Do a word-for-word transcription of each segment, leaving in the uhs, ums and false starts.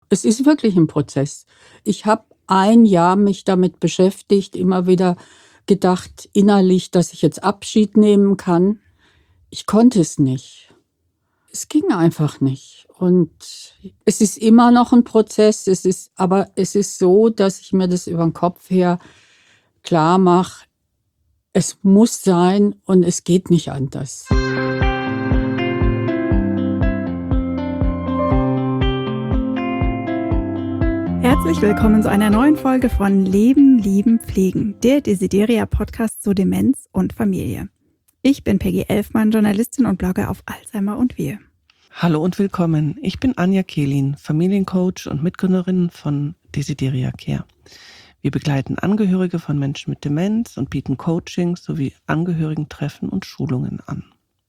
Es ist wirklich ein Prozess. Ich habe ein Jahr mich damit beschäftigt, immer wieder gedacht innerlich, dass ich jetzt Abschied nehmen kann. Ich konnte es nicht. Es ging einfach nicht. Und es ist immer noch ein Prozess. Es ist, aber es ist so, dass ich mir das über den Kopf her klar mache, es muss sein und es geht nicht anders. Herzlich willkommen zu einer neuen Folge von Leben, Lieben, Pflegen, der Desideria-Podcast zu Demenz und Familie. Ich bin Peggy Elfmann, Journalistin und Blogger auf Alzheimer und wir. Hallo und willkommen. Ich bin Anja Kehlin, Familiencoach und Mitgründerin von Desideria Care. Wir begleiten Angehörige von Menschen mit Demenz und bieten Coachings sowie Angehörigentreffen und Schulungen an.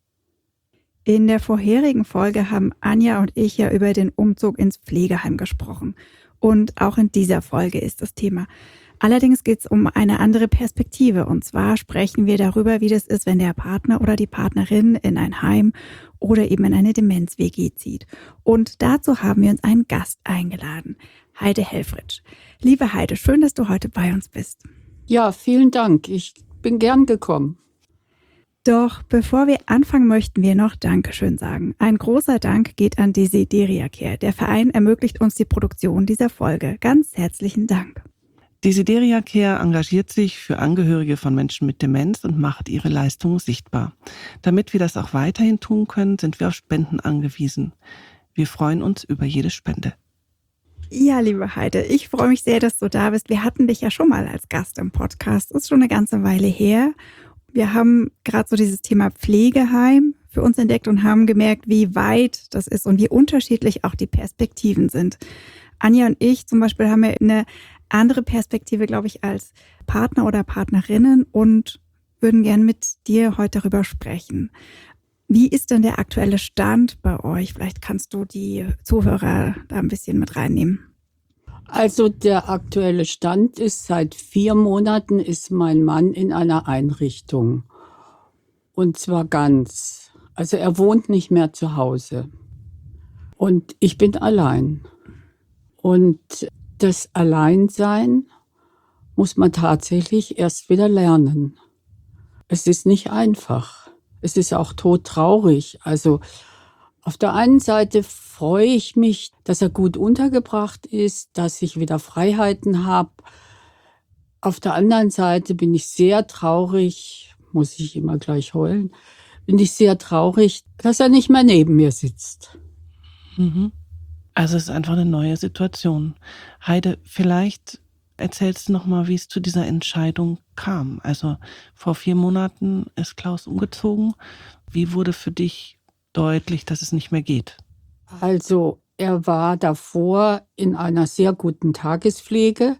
In der vorherigen Folge haben Anja und ich ja über den Umzug ins Pflegeheim gesprochen. Und auch in dieser Folge ist das Thema. Allerdings geht es um eine andere Perspektive. Und zwar sprechen wir darüber, wie das ist, wenn der Partner oder die Partnerin in ein Heim oder eben in eine Demenz-W G zieht. Und dazu haben wir uns einen Gast eingeladen, Heide Helfrich. Liebe Heide, schön, dass du heute bei uns bist. Ja, vielen Dank. Ich bin gern gekommen. Doch bevor wir anfangen, möchten wir noch Dankeschön sagen. Ein großer Dank geht an Desideria Care. Der Verein ermöglicht uns die Produktion dieser Folge. Ganz herzlichen Dank. Desideria Care engagiert sich für Angehörige von Menschen mit Demenz und macht ihre Leistungen sichtbar. Damit wir das auch weiterhin tun können, sind wir auf Spenden angewiesen. Wir freuen uns über jede Spende. Ja, liebe Heide, ich freue mich sehr, dass du da bist. Wir hatten dich ja schon mal als Gast im Podcast. Das ist schon eine ganze Weile her. Wir haben gerade so dieses Thema Pflegeheim für uns entdeckt und haben gemerkt, wie weit das ist und wie unterschiedlich auch die Perspektiven sind. Anja und ich zum Beispiel haben ja eine andere Perspektive, glaube ich, als Partner oder Partnerinnen und würden gern mit dir heute darüber sprechen. Wie ist denn der aktuelle Stand bei euch? Vielleicht kannst du die Zuhörer da ein bisschen mit reinnehmen. Also der aktuelle Stand ist, seit vier Monaten ist mein Mann in einer Einrichtung. Und zwar ganz. Also er wohnt nicht mehr zu Hause. Und ich bin allein. Und das Alleinsein muss man tatsächlich erst wieder lernen. Es ist nicht einfach. Es ist auch todtraurig. Also auf der einen Seite freue ich mich, dass er gut untergebracht ist, dass ich wieder Freiheiten habe. Auf der anderen Seite bin ich sehr traurig, muss ich immer gleich heulen, bin ich sehr traurig, dass er nicht mehr neben mir sitzt. Mhm. Also es ist einfach eine neue Situation. Heide, vielleicht erzählst du noch mal, wie es zu dieser Entscheidung kam. Also vor vier Monaten ist Klaus umgezogen. Wie wurde für dich deutlich, dass es nicht mehr geht? Also er war davor in einer sehr guten Tagespflege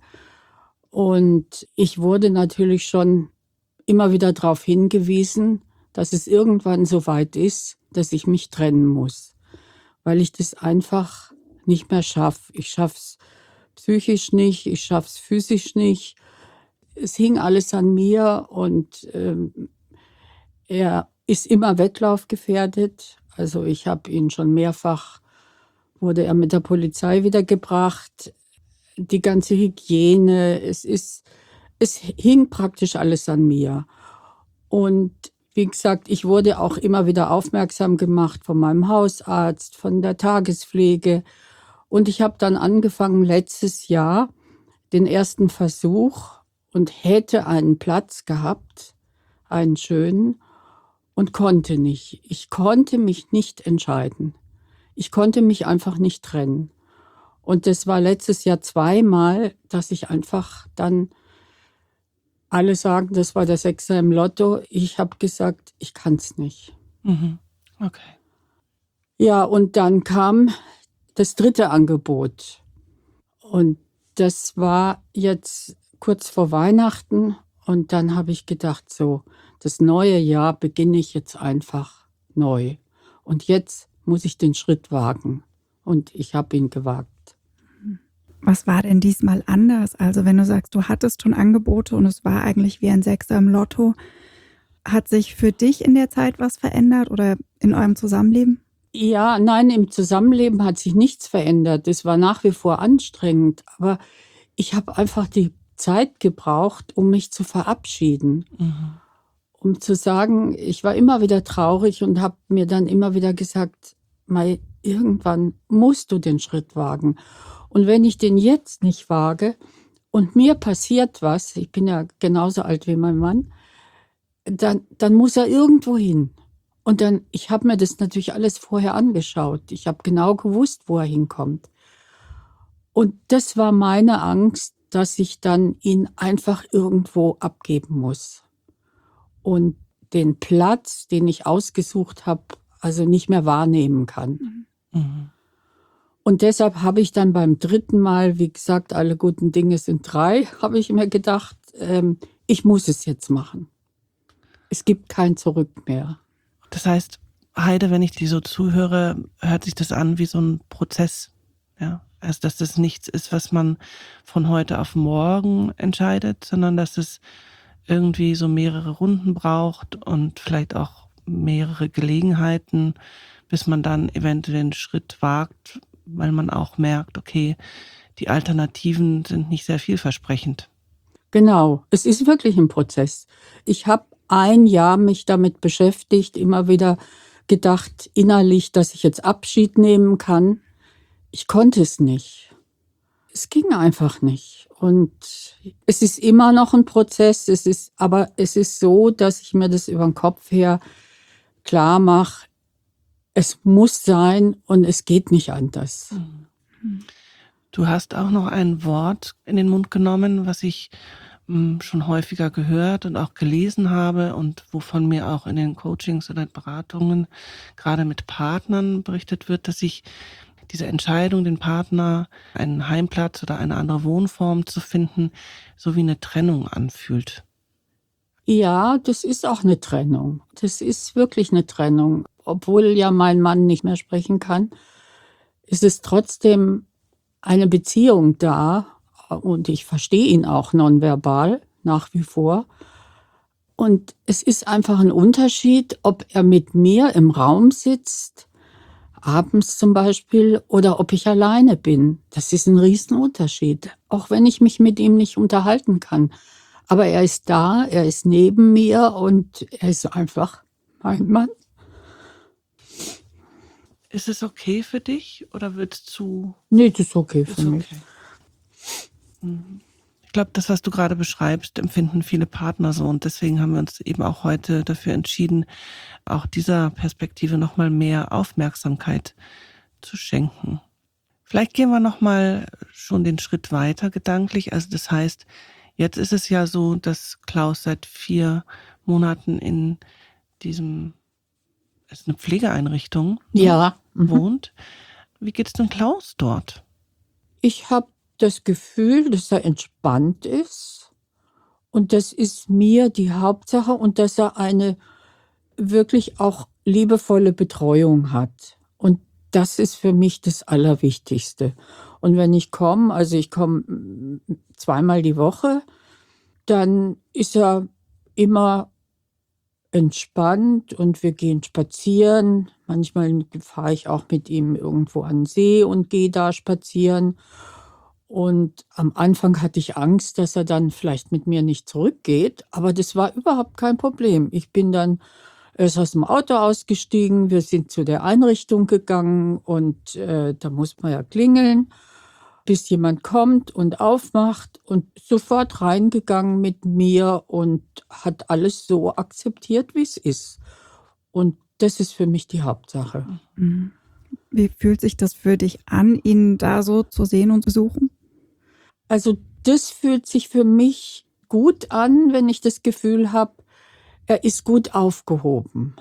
und ich wurde natürlich schon immer wieder darauf hingewiesen, dass es irgendwann so weit ist, dass ich mich trennen muss, weil ich das einfach nicht mehr schaffe. Ich schaffe es psychisch nicht, ich schaffe es physisch nicht. Es hing alles an mir und ähm, er ist immer wettlaufgefährdet. Also ich habe ihn schon mehrfach, wurde er mit der Polizei wiedergebracht. Die ganze Hygiene, es ist, es hing praktisch alles an mir. Und wie gesagt, ich wurde auch immer wieder aufmerksam gemacht von meinem Hausarzt, von der Tagespflege. Und ich habe dann angefangen letztes Jahr den ersten Versuch und hätte einen Platz gehabt, einen schönen, und konnte nicht. Ich konnte mich nicht entscheiden. Ich konnte mich einfach nicht trennen. Und das war letztes Jahr zweimal, dass ich einfach dann, alle sagen, das war der Sechser im Lotto. Ich habe gesagt, ich kann es nicht. Mhm. Okay. Ja, und dann kam das dritte Angebot. Und das war jetzt kurz vor Weihnachten. Und dann habe ich gedacht, so, das neue Jahr beginne ich jetzt einfach neu. Und jetzt muss ich den Schritt wagen. Und ich habe ihn gewagt. Was war denn diesmal anders? Also wenn du sagst, du hattest schon Angebote und es war eigentlich wie ein Sechser im Lotto, hat sich für dich in der Zeit was verändert oder in eurem Zusammenleben? Ja, nein, im Zusammenleben hat sich nichts verändert. Es war nach wie vor anstrengend, aber ich habe einfach die Zeit gebraucht, um mich zu verabschieden. Mhm. Um zu sagen, ich war immer wieder traurig und habe mir dann immer wieder gesagt, Mei, irgendwann musst du den Schritt wagen. Und wenn ich den jetzt nicht wage und mir passiert was, ich bin ja genauso alt wie mein Mann, dann, dann muss er irgendwo hin. Und dann, ich habe mir das natürlich alles vorher angeschaut. Ich habe genau gewusst, wo er hinkommt. Und das war meine Angst, dass ich dann ihn einfach irgendwo abgeben muss. Und den Platz, den ich ausgesucht habe, also nicht mehr wahrnehmen kann. Mhm. Und deshalb habe ich dann beim dritten Mal, wie gesagt, alle guten Dinge sind drei, habe ich mir gedacht, ähm, ich muss es jetzt machen. Es gibt kein Zurück mehr. Das heißt, Heide, wenn ich dir so zuhöre, hört sich das an wie so ein Prozess. Ja? Also, dass das nichts ist, was man von heute auf morgen entscheidet, sondern dass es irgendwie so mehrere Runden braucht und vielleicht auch mehrere Gelegenheiten, bis man dann eventuell den Schritt wagt, weil man auch merkt, okay, die Alternativen sind nicht sehr vielversprechend. Genau, es ist wirklich ein Prozess. Ich habe ein Jahr mich damit beschäftigt, immer wieder gedacht innerlich, dass ich jetzt Abschied nehmen kann. Ich konnte es nicht. Es ging einfach nicht. Und es ist immer noch ein Prozess. Es ist, aber es ist so, dass ich mir das über den Kopf her klar mache. Es muss sein und es geht nicht anders. Du hast auch noch ein Wort in den Mund genommen, was ich mh, schon häufiger gehört und auch gelesen habe und wovon mir auch in den Coachings oder Beratungen gerade mit Partnern berichtet wird, dass sich diese Entscheidung, den Partner einen Heimplatz oder eine andere Wohnform zu finden, so wie eine Trennung anfühlt. Ja, das ist auch eine Trennung. Das ist wirklich eine Trennung. Obwohl ja mein Mann nicht mehr sprechen kann, ist es trotzdem eine Beziehung da. Und ich verstehe ihn auch nonverbal nach wie vor. Und es ist einfach ein Unterschied, ob er mit mir im Raum sitzt, abends zum Beispiel, oder ob ich alleine bin. Das ist ein Riesenunterschied. Auch wenn ich mich mit ihm nicht unterhalten kann. Aber er ist da, er ist neben mir und er ist einfach mein Mann. Ist es okay für dich oder wird es zu... Nee, das ist okay für Ist mich. okay. Mhm. Ich glaube, das, was du gerade beschreibst, empfinden viele Partner so. Und deswegen haben wir uns eben auch heute dafür entschieden, auch dieser Perspektive nochmal mehr Aufmerksamkeit zu schenken. Vielleicht gehen wir nochmal schon den Schritt weiter gedanklich. Also das heißt, jetzt ist es ja so, dass Klaus seit vier Monaten in diesem, es ist eine Pflegeeinrichtung, ne, Ja. Mhm. wohnt. Wie geht's denn Klaus dort? Ich habe das Gefühl, dass er entspannt ist. Und das ist mir die Hauptsache und dass er eine wirklich auch liebevolle Betreuung hat. Und das ist für mich das Allerwichtigste. Und wenn ich komme, also ich komme mm, zweimal die Woche, dann ist er immer entspannt und wir gehen spazieren. Manchmal fahre ich auch mit ihm irgendwo an den See und gehe da spazieren. Und am Anfang hatte ich Angst, dass er dann vielleicht mit mir nicht zurückgeht, aber das war überhaupt kein Problem. Ich bin dann erst aus dem Auto ausgestiegen, wir sind zu der Einrichtung gegangen und äh, da muss man ja klingeln, bis jemand kommt und aufmacht und sofort reingegangen mit mir und hat alles so akzeptiert, wie es ist. Und das ist für mich die Hauptsache. Mhm. Wie fühlt sich das für dich an, ihn da so zu sehen und zu suchen? Also das fühlt sich für mich gut an, wenn ich das Gefühl habe, er ist gut aufgehoben.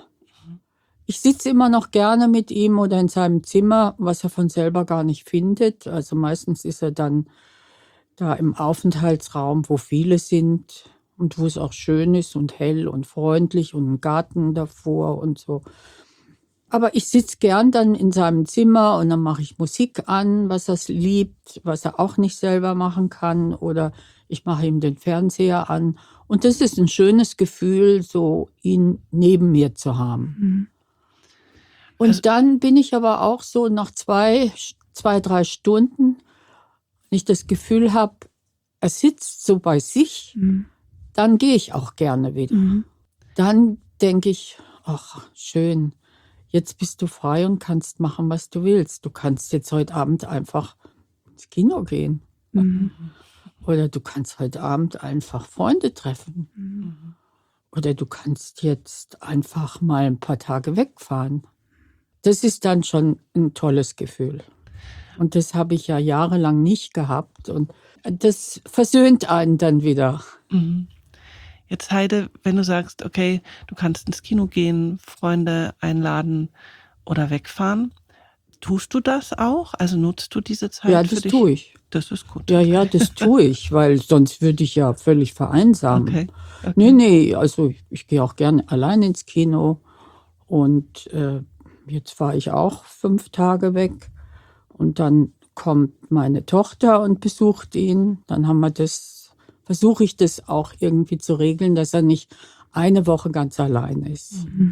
Ich sitze immer noch gerne mit ihm oder in seinem Zimmer, was er von selber gar nicht findet. Also meistens ist er dann da im Aufenthaltsraum, wo viele sind und wo es auch schön ist und hell und freundlich und ein Garten davor und so. Aber ich sitze gern dann in seinem Zimmer und dann mache ich Musik an, was er liebt, was er auch nicht selber machen kann. Oder ich mache ihm den Fernseher an. Und das ist ein schönes Gefühl, so ihn neben mir zu haben. Mhm. Und Also- dann bin ich aber auch so nach zwei, zwei, drei Stunden, wenn ich das Gefühl habe, er sitzt so bei sich, Mhm. dann gehe ich auch gerne wieder. Mhm. Dann denke ich, ach, schön, jetzt bist du frei und kannst machen, was du willst. Du kannst jetzt heute Abend einfach ins Kino gehen. Mhm. Oder du kannst heute Abend einfach Freunde treffen. Mhm. Oder du kannst jetzt einfach mal ein paar Tage wegfahren. Das ist dann schon ein tolles Gefühl. Und das habe ich ja jahrelang nicht gehabt. Und das versöhnt einen dann wieder. Mhm. Jetzt Heide, wenn du sagst, okay, du kannst ins Kino gehen, Freunde einladen oder wegfahren, tust du das auch? Also nutzt du diese Zeit Ja, für das dich? tue ich. Das ist gut. Ja, okay. ja, das tue ich, weil sonst würde ich ja völlig vereinsamen. Okay. okay. Nee, nee, also ich, ich gehe auch gerne allein ins Kino. Und äh, jetzt war ich auch fünf Tage weg. Und dann kommt meine Tochter und besucht ihn. Dann haben wir das, versuche ich das auch irgendwie zu regeln, dass er nicht eine Woche ganz allein ist. Mhm.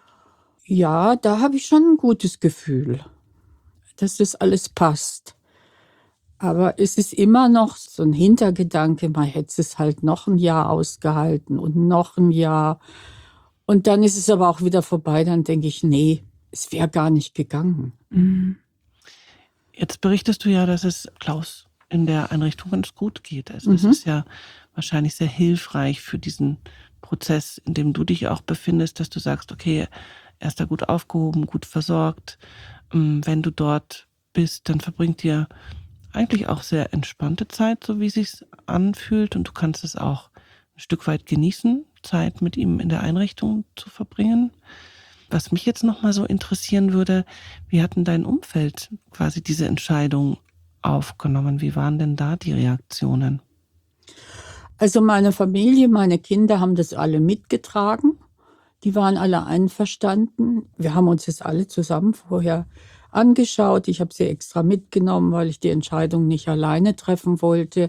Ja, da habe ich schon ein gutes Gefühl, dass das alles passt. Aber es ist immer noch so ein Hintergedanke, man hätte es halt noch ein Jahr ausgehalten und noch ein Jahr. Und dann ist es aber auch wieder vorbei, dann denke ich, nee, es wäre gar nicht gegangen. Mhm. Jetzt berichtest du ja, dass es Klaus in der Einrichtung ganz gut geht. Also das Mhm. ist ja wahrscheinlich sehr hilfreich für diesen Prozess, in dem du dich auch befindest, dass du sagst, okay, er ist da gut aufgehoben, gut versorgt. Ähm, Wenn du dort bist, dann verbringt ihr eigentlich auch sehr entspannte Zeit, so wie es sich anfühlt. Und du kannst es auch ein Stück weit genießen, Zeit mit ihm in der Einrichtung zu verbringen. Was mich jetzt nochmal so interessieren würde, wie hat denn dein Umfeld quasi diese Entscheidung aufgenommen? Wie waren denn da die Reaktionen? Also meine Familie, meine Kinder haben das alle mitgetragen. Die waren alle einverstanden. Wir haben uns das alle zusammen vorher angeschaut. Ich habe sie extra mitgenommen, weil ich die Entscheidung nicht alleine treffen wollte.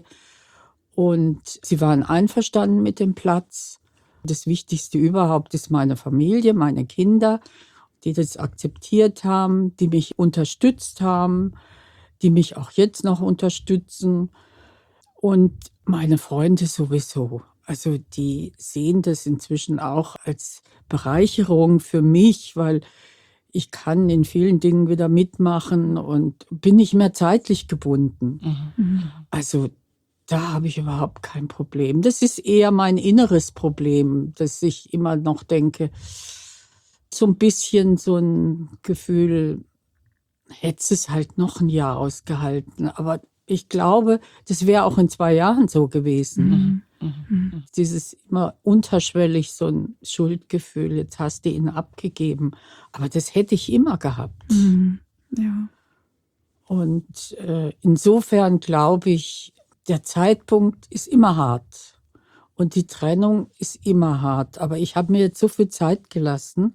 Und sie waren einverstanden mit dem Platz. Das Wichtigste überhaupt ist meine Familie, meine Kinder, die das akzeptiert haben, die mich unterstützt haben, die mich auch jetzt noch unterstützen. Und meine Freunde sowieso. Also die sehen das inzwischen auch als Bereicherung für mich, weil ich kann in vielen Dingen wieder mitmachen und bin nicht mehr zeitlich gebunden. Mhm. Mhm. Also da habe ich überhaupt kein Problem. Das ist eher mein inneres Problem, dass ich immer noch denke, so ein bisschen so ein Gefühl, hätte es halt noch ein Jahr ausgehalten. Aber ich glaube, das wäre auch in zwei Jahren so gewesen. Mhm. Mhm. Mhm. Dieses immer unterschwellig so ein Schuldgefühl, jetzt hast du ihn abgegeben. Aber das hätte ich immer gehabt. Mhm. Ja. Und äh, insofern glaube ich, der Zeitpunkt ist immer hart. Und die Trennung ist immer hart. Aber ich habe mir jetzt so viel Zeit gelassen.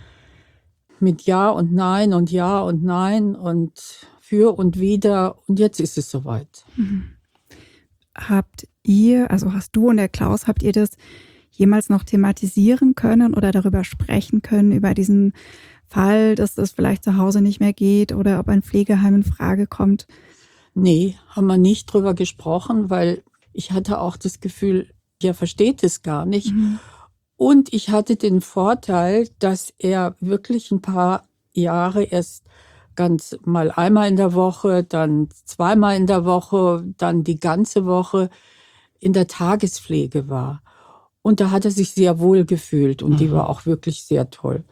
Mit Ja und Nein und Ja und Nein und für und wieder. Und jetzt ist es soweit. Mhm. Habt ihr, also hast du und der Klaus, habt ihr das jemals noch thematisieren können oder darüber sprechen können, über diesen Fall, dass das vielleicht zu Hause nicht mehr geht oder ob ein Pflegeheim in Frage kommt? Nee, haben wir nicht drüber gesprochen, weil ich hatte auch das Gefühl, er versteht es gar nicht. Mhm. Und ich hatte den Vorteil, dass er wirklich ein paar Jahre erst ganz mal einmal in der Woche, dann zweimal in der Woche, dann die ganze Woche in der Tagespflege war. Und da hat er sich sehr wohl gefühlt und die Mhm. war auch wirklich sehr toll.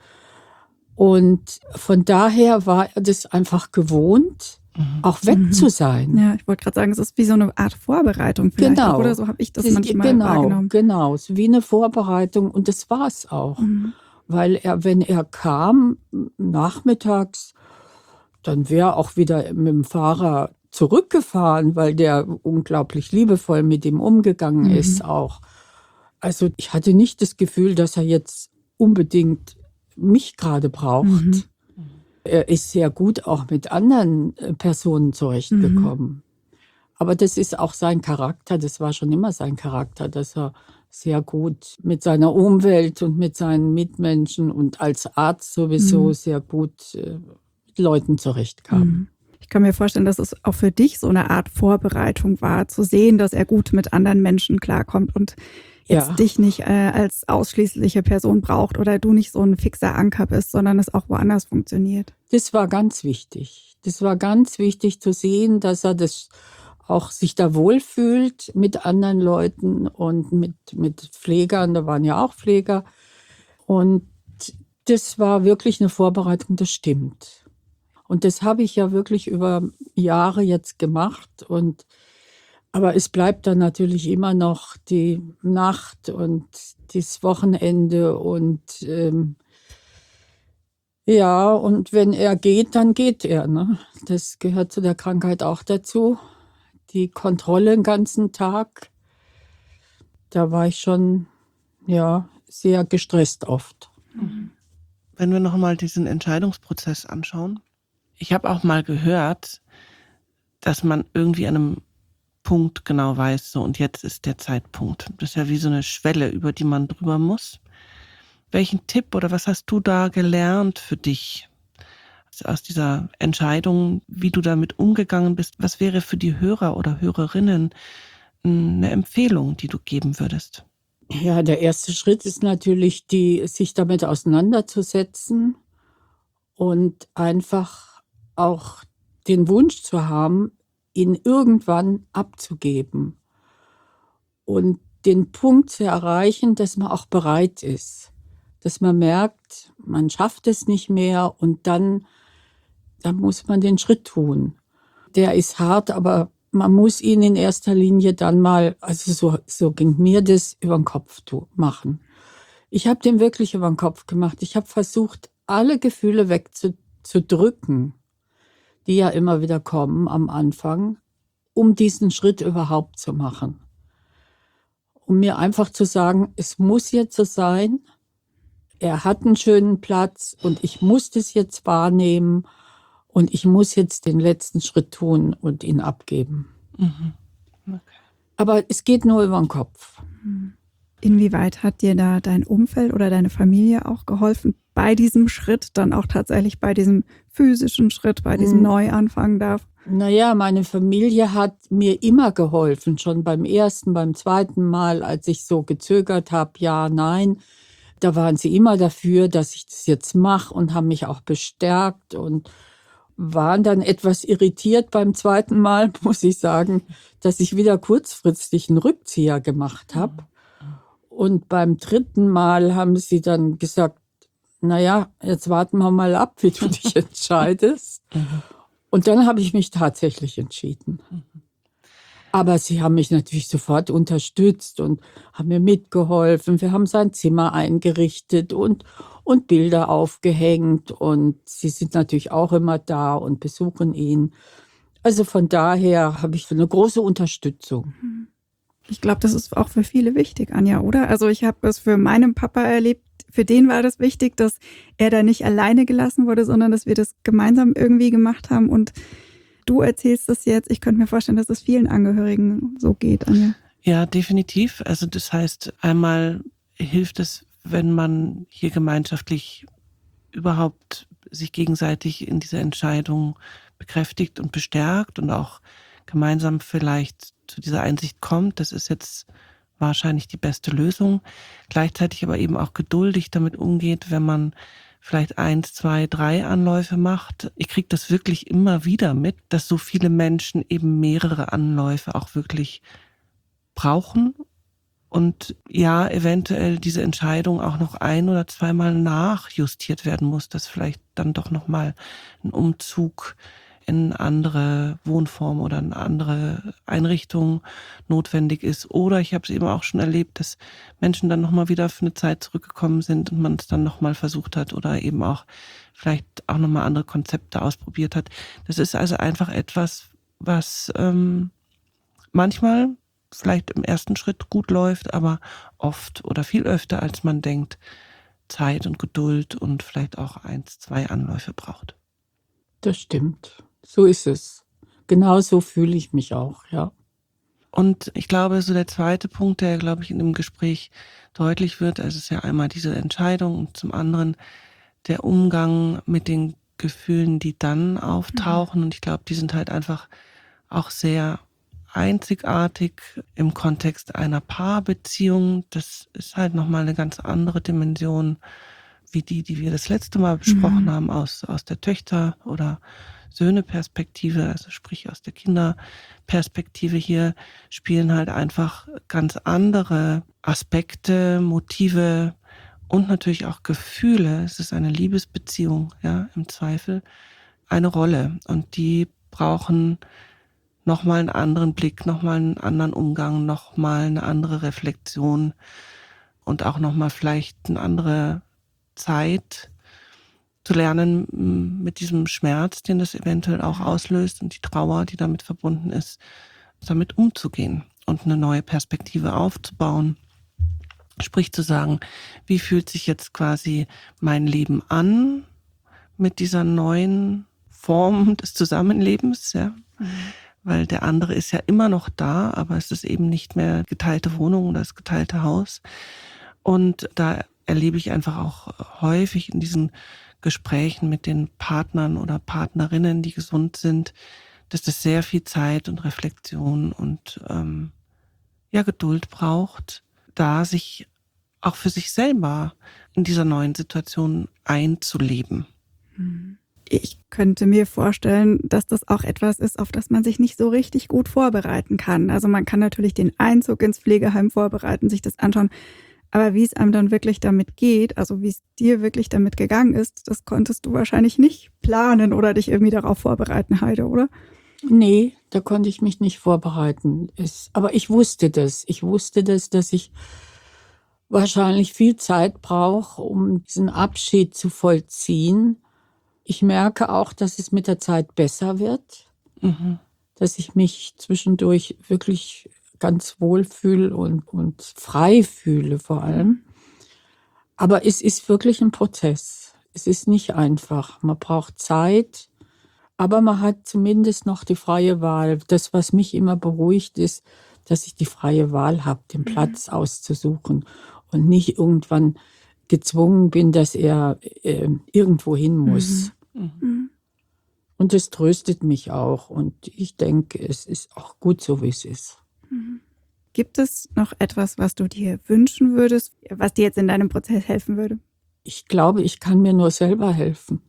Und von daher war er das einfach gewohnt, Mhm. auch weg Mhm. zu sein. Ja, ich wollte gerade sagen, es ist wie so eine Art Vorbereitung vielleicht, Genau. auch, oder so habe ich das Das- manchmal genau, wahrgenommen. genau, es ist wie eine Vorbereitung und das war es auch. Mhm. Weil er, wenn er kam, nachmittags, dann wäre er auch wieder mit dem Fahrer zurückgefahren, weil der unglaublich liebevoll mit ihm umgegangen Mhm. ist auch. Also ich hatte nicht das Gefühl, dass er jetzt unbedingt mich gerade braucht. Mhm. Er ist sehr gut auch mit anderen äh, Personen zurechtgekommen. Aber das ist auch sein Charakter, das war schon immer sein Charakter, dass er sehr gut mit seiner Umwelt und mit seinen Mitmenschen und als Arzt sowieso Mhm. sehr gut äh, mit Leuten zurechtkam. Mhm. Ich kann mir vorstellen, dass es auch für dich so eine Art Vorbereitung war, zu sehen, dass er gut mit anderen Menschen klarkommt und jetzt Ja, dich nicht äh, als ausschließliche Person braucht oder du nicht so ein fixer Anker bist, sondern es auch woanders funktioniert. das war ganz wichtig. Das war ganz wichtig zu sehen, dass er das auch sich da wohlfühlt mit anderen Leuten und mit, mit Pflegern. Da waren ja auch Pfleger. Und das war wirklich eine Vorbereitung, das stimmt. Und das habe ich ja wirklich über Jahre jetzt gemacht. Und, aber es bleibt dann natürlich immer noch die Nacht und das Wochenende. Und ähm, ja, und wenn er geht, dann geht er. Ne? Das gehört zu der Krankheit auch dazu. Die Kontrolle den ganzen Tag. Da war ich schon ja, sehr gestresst oft. Mhm. Wenn wir nochmal diesen Entscheidungsprozess anschauen. Ich habe auch mal gehört, dass man irgendwie an einem Punkt genau weiß, so und jetzt ist der Zeitpunkt. Das ist ja wie so eine Schwelle, über die man drüber muss. Welchen Tipp oder was hast du da gelernt für dich aus dieser Entscheidung, wie du damit umgegangen bist? Was wäre für die Hörer oder Hörerinnen eine Empfehlung, die du geben würdest? Ja, der erste Schritt ist natürlich, die, sich damit auseinanderzusetzen und einfach auch den Wunsch zu haben, ihn irgendwann abzugeben und den Punkt zu erreichen, dass man auch bereit ist, dass man merkt, man schafft es nicht mehr und dann, dann muss man den Schritt tun. Der ist hart, aber man muss ihn in erster Linie dann mal, also so, so ging mir das, über den Kopf tu- machen. Ich habe den wirklich über den Kopf gemacht. Ich habe versucht, alle Gefühle wegzudrücken, die ja immer wieder kommen am Anfang, um diesen Schritt überhaupt zu machen. Um mir einfach zu sagen, es muss jetzt so sein, er hat einen schönen Platz und ich muss das jetzt wahrnehmen und ich muss jetzt den letzten Schritt tun und ihn abgeben. Mhm. Okay. Aber es geht nur über den Kopf. Inwieweit hat dir da dein Umfeld oder deine Familie auch geholfen bei diesem Schritt, dann auch tatsächlich bei diesem physischen Schritt, bei diesem Mhm. Neuanfang da? Naja, meine Familie hat mir immer geholfen, schon beim ersten, beim zweiten Mal, als ich so gezögert habe, ja, nein. Da waren sie immer dafür, dass ich das jetzt mache und haben mich auch bestärkt und waren dann etwas irritiert beim zweiten Mal, muss ich sagen, dass ich wieder kurzfristig einen Rückzieher gemacht habe. Und beim dritten Mal haben sie dann gesagt, naja, jetzt warten wir mal ab, wie du dich entscheidest. Und dann habe ich mich tatsächlich entschieden. Aber sie haben mich natürlich sofort unterstützt und haben mir mitgeholfen. Wir haben sein Zimmer eingerichtet und, und Bilder aufgehängt. Und sie sind natürlich auch immer da und besuchen ihn. Also von daher habe ich eine große Unterstützung. Ich glaube, das ist auch für viele wichtig, Anja, oder? Also ich habe es für meinen Papa erlebt. Für den war das wichtig, dass er da nicht alleine gelassen wurde, sondern dass wir das gemeinsam irgendwie gemacht haben. Und du erzählst das jetzt. Ich könnte mir vorstellen, dass es vielen Angehörigen so geht, Anja. Ja, definitiv. Also das heißt, einmal hilft es, wenn man hier gemeinschaftlich überhaupt sich gegenseitig in dieser Entscheidung bekräftigt und bestärkt und auch gemeinsam vielleicht zu dieser Einsicht kommt, das ist jetzt wahrscheinlich die beste Lösung. Gleichzeitig aber eben auch geduldig damit umgeht, wenn man vielleicht eins, zwei, drei Anläufe macht. Ich kriege das wirklich immer wieder mit, dass so viele Menschen eben mehrere Anläufe auch wirklich brauchen und ja, eventuell diese Entscheidung auch noch ein- oder zweimal nachjustiert werden muss, dass vielleicht dann doch nochmal ein Umzug in eine andere Wohnform oder eine andere Einrichtung notwendig ist. Oder ich habe es eben auch schon erlebt, dass Menschen dann nochmal wieder für eine Zeit zurückgekommen sind und man es dann nochmal versucht hat oder eben auch vielleicht auch nochmal andere Konzepte ausprobiert hat. Das ist also einfach etwas, was ähm, manchmal vielleicht im ersten Schritt gut läuft, aber oft oder viel öfter, als man denkt, Zeit und Geduld und vielleicht auch eins, zwei Anläufe braucht. Das stimmt. So ist es. Genau so fühle ich mich auch, ja. Und ich glaube, so der zweite Punkt, der, glaube ich, in dem Gespräch deutlich wird, also es ist ja einmal diese Entscheidung und zum anderen der Umgang mit den Gefühlen, die dann auftauchen. Und ich glaube, die sind halt einfach auch sehr einzigartig im Kontext einer Paarbeziehung. Das ist halt nochmal eine ganz andere Dimension, wie die, die wir das letzte Mal besprochen Mhm. haben, aus, aus der Töchter- oder Söhne-Perspektive, also sprich aus der Kinderperspektive. Hier spielen halt einfach ganz andere Aspekte, Motive und natürlich auch Gefühle. Es ist eine Liebesbeziehung, ja, im Zweifel, eine Rolle. Und die brauchen nochmal einen anderen Blick, nochmal einen anderen Umgang, nochmal eine andere Reflexion und auch nochmal vielleicht eine andere Zeit zu lernen, m, mit diesem Schmerz, den das eventuell auch auslöst und die Trauer, die damit verbunden ist, damit umzugehen und eine neue Perspektive aufzubauen. Sprich zu sagen, wie fühlt sich jetzt quasi mein Leben an mit dieser neuen Form des Zusammenlebens, ja? Weil der andere ist ja immer noch da, aber es ist eben nicht mehr geteilte Wohnung oder das geteilte Haus. Und da erlebe ich einfach auch häufig in diesen Gesprächen mit den Partnern oder Partnerinnen, die gesund sind, dass das sehr viel Zeit und Reflexion und ähm, ja Geduld braucht, da sich auch für sich selber in dieser neuen Situation einzuleben. Ich könnte mir vorstellen, dass das auch etwas ist, auf das man sich nicht so richtig gut vorbereiten kann. Also man kann natürlich den Einzug ins Pflegeheim vorbereiten, sich das anschauen. Aber wie es einem dann wirklich damit geht, also wie es dir wirklich damit gegangen ist, das konntest du wahrscheinlich nicht planen oder dich irgendwie darauf vorbereiten, Heide, oder? Nee, da konnte ich mich nicht vorbereiten. Es, aber ich wusste das. Ich wusste das, dass ich wahrscheinlich viel Zeit brauche, um diesen Abschied zu vollziehen. Ich merke auch, dass es mit der Zeit besser wird, Mhm. dass ich mich zwischendurch wirklich ganz wohl fühle und, und frei fühle vor allem. Aber es ist wirklich ein Prozess. Es ist nicht einfach. Man braucht Zeit, aber man hat zumindest noch die freie Wahl. Das, was mich immer beruhigt, ist, dass ich die freie Wahl habe, den Platz auszusuchen und nicht irgendwann gezwungen bin, dass er äh, irgendwo hin muss. Mhm. Und das tröstet mich auch. Und ich denke, es ist auch gut so, wie es ist. Gibt es noch etwas, was du dir wünschen würdest, was dir jetzt in deinem Prozess helfen würde? Ich glaube, ich kann mir nur selber helfen.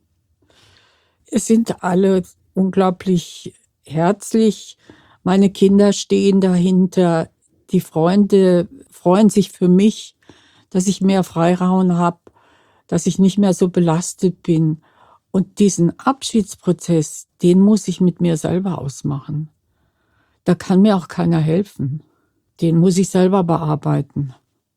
Es sind alle unglaublich herzlich. Meine Kinder stehen dahinter. Die Freunde freuen sich für mich, dass ich mehr Freiraum habe, dass ich nicht mehr so belastet bin. Und diesen Abschiedsprozess, den muss ich mit mir selber ausmachen. Da kann mir auch keiner helfen. Den muss ich selber bearbeiten.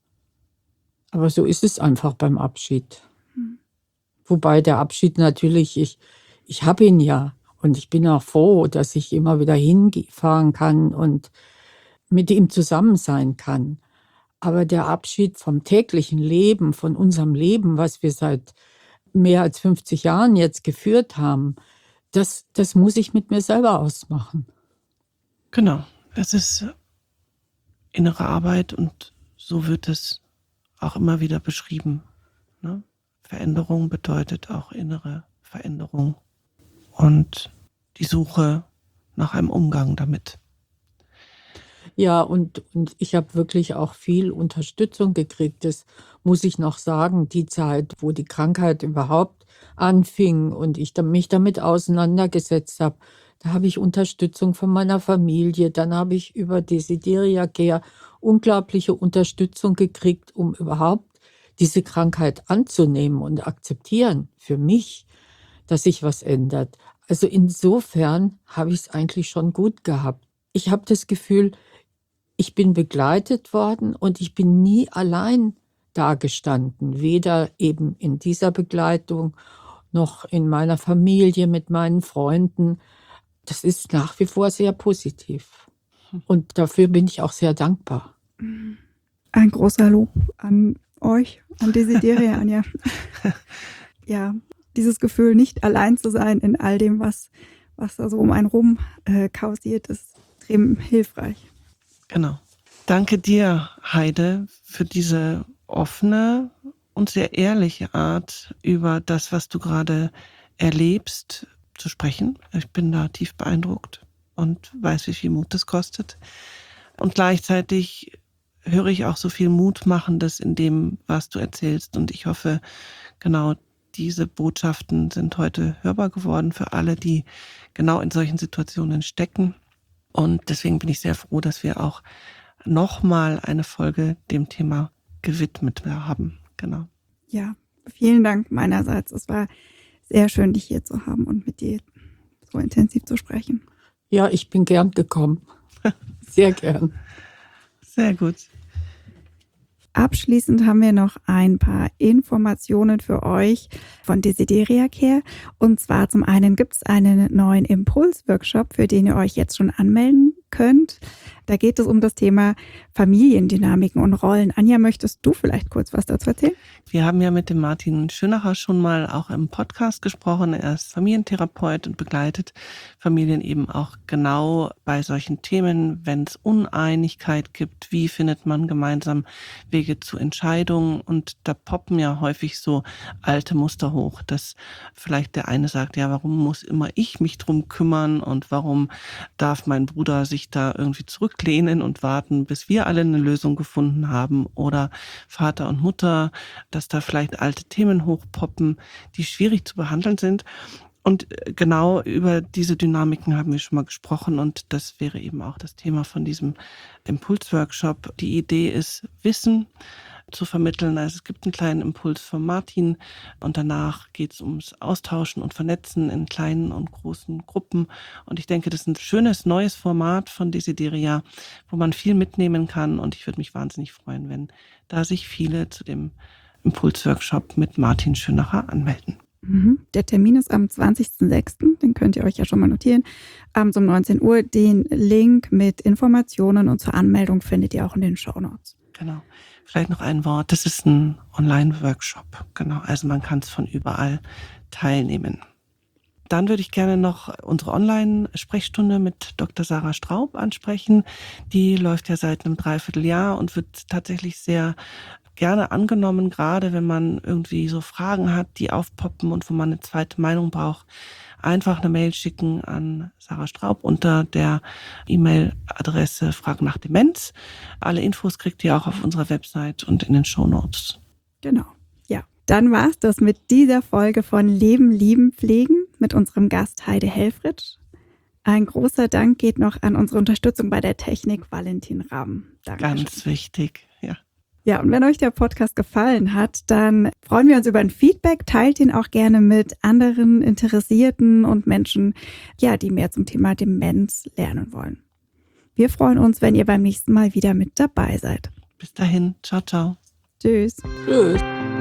Aber so ist es einfach beim Abschied. Wobei der Abschied natürlich, ich, ich habe ihn ja. Und ich bin auch froh, dass ich immer wieder hinfahren kann und mit ihm zusammen sein kann. Aber der Abschied vom täglichen Leben, von unserem Leben, was wir seit mehr als fünfzig Jahren jetzt geführt haben, das, das muss ich mit mir selber ausmachen. Genau, es ist innere Arbeit und so wird es auch immer wieder beschrieben. Ne? Veränderung bedeutet auch innere Veränderung und die Suche nach einem Umgang damit. Ja, und, und ich habe wirklich auch viel Unterstützung gekriegt. Das muss ich noch sagen, die Zeit, wo die Krankheit überhaupt anfing und ich da- mich damit auseinandergesetzt habe, da habe ich Unterstützung von meiner Familie. Dann habe ich über Desideria Care unglaubliche Unterstützung gekriegt, um überhaupt diese Krankheit anzunehmen und akzeptieren für mich, dass sich was ändert. Also insofern habe ich es eigentlich schon gut gehabt. Ich habe das Gefühl, ich bin begleitet worden und ich bin nie allein dagestanden, weder eben in dieser Begleitung noch in meiner Familie mit meinen Freunden. Das ist nach wie vor sehr positiv. Und dafür bin ich auch sehr dankbar. Ein großer Lob an euch, an Desideria, Anja. Ja, dieses Gefühl, nicht allein zu sein in all dem, was, was da so um einen rum äh, kausiert, ist extrem hilfreich. Genau. Danke dir, Heide, für diese offene und sehr ehrliche Art, über das, was du gerade erlebst, zu sprechen. Ich bin da tief beeindruckt und weiß, wie viel Mut das kostet. Und gleichzeitig höre ich auch so viel Mutmachendes in dem, was du erzählst. Und ich hoffe, genau diese Botschaften sind heute hörbar geworden für alle, die genau in solchen Situationen stecken. Und deswegen bin ich sehr froh, dass wir auch nochmal eine Folge dem Thema gewidmet haben. Genau. Ja, vielen Dank meinerseits. Es war sehr schön, dich hier zu haben und mit dir so intensiv zu sprechen. Ja, ich bin gern gekommen. Sehr gern. Sehr gut. Abschließend haben wir noch ein paar Informationen für euch von Desideria Care. Und zwar zum einen gibt es einen neuen Impulsworkshop, für den ihr euch jetzt schon anmelden könnt. Da geht es um das Thema Familiendynamiken und Rollen. Anja, möchtest du vielleicht kurz was dazu erzählen? Wir haben ja mit dem Martin Schönacher schon mal auch im Podcast gesprochen. Er ist Familientherapeut und begleitet Familien eben auch genau bei solchen Themen, wenn es Uneinigkeit gibt. Wie findet man gemeinsam Wege zu Entscheidungen? Und da poppen ja häufig so alte Muster hoch, dass vielleicht der eine sagt, ja, warum muss immer ich mich drum kümmern und warum darf mein Bruder sich da irgendwie zurücklehnen und warten, bis wir alle eine Lösung gefunden haben, oder Vater und Mutter, dass da vielleicht alte Themen hochpoppen, die schwierig zu behandeln sind. Und genau über diese Dynamiken haben wir schon mal gesprochen und das wäre eben auch das Thema von diesem Impulsworkshop. Die Idee ist, Wissen zu vermitteln. Also es gibt einen kleinen Impuls von Martin und danach geht es ums Austauschen und Vernetzen in kleinen und großen Gruppen. Und ich denke, das ist ein schönes neues Format von Desideria, wo man viel mitnehmen kann. Und ich würde mich wahnsinnig freuen, wenn da sich viele zu dem Impulsworkshop mit Martin Schönacher anmelden. Der Termin ist am zwanzigsten sechsten Den könnt ihr euch ja schon mal notieren. Abends um neunzehn Uhr. Den Link mit Informationen und zur Anmeldung findet ihr auch in den Shownotes. Genau. Vielleicht noch ein Wort. Das ist ein Online-Workshop. Genau. Also man kann es von überall teilnehmen. Dann würde ich gerne noch unsere Online-Sprechstunde mit Doktor Sarah Straub ansprechen. Die läuft ja seit einem Dreivierteljahr und wird tatsächlich sehr gerne angenommen, gerade wenn man irgendwie so Fragen hat, die aufpoppen und wo man eine zweite Meinung braucht. Einfach eine Mail schicken an Sarah Straub unter der E-Mail-Adresse Frag nach Demenz. Alle Infos kriegt ihr auch auf unserer Website und in den Shownotes. Genau, ja. Dann war es das mit dieser Folge von Leben, Lieben, Pflegen mit unserem Gast Heide Helfrich. Ein großer Dank geht noch an unsere Unterstützung bei der Technik, Valentin Ramm. Dankeschön. Ganz wichtig, ja. Ja, und wenn euch der Podcast gefallen hat, dann freuen wir uns über ein Feedback. Teilt ihn auch gerne mit anderen Interessierten und Menschen, ja, die mehr zum Thema Demenz lernen wollen. Wir freuen uns, wenn ihr beim nächsten Mal wieder mit dabei seid. Bis dahin, ciao, ciao. Tschüss. Tschüss.